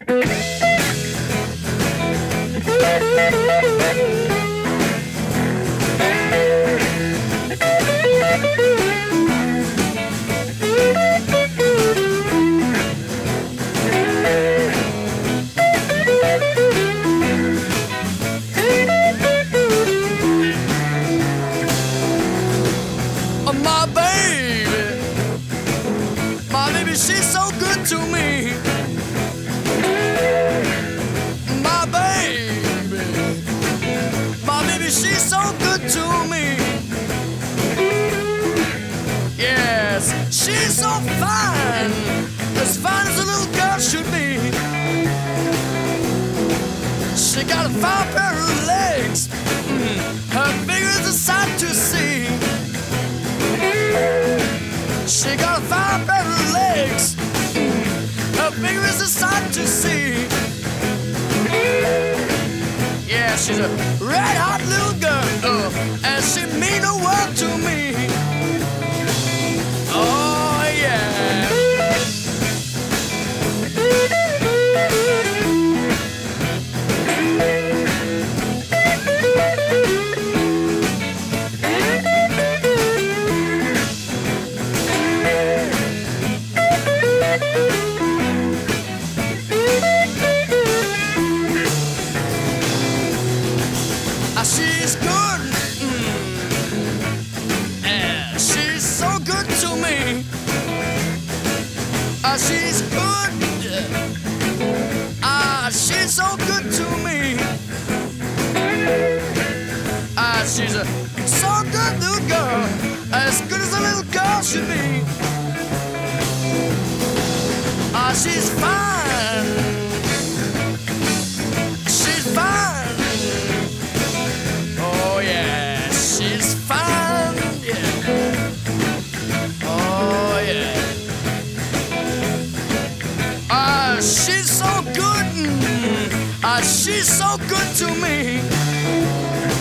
My baby, she's so good to me. My baby, she's so good to me. Yes, she's so fine, as fine as a little girl should be. She got a fine pair of legs, her figure is a sight to see. She got a fine pair of legs, her figure is a sight to see. Yeah, she's a red hot little girl, and she mean the world to me. Oh yeah. She's good, yeah, she's so good to me. She's good, she's so good to me. She's a so good little girl, as good as a little girl should be. She's fine, she's fine. Oh yeah, she's fine, yeah. Oh yeah. She's so good, she's so good to me.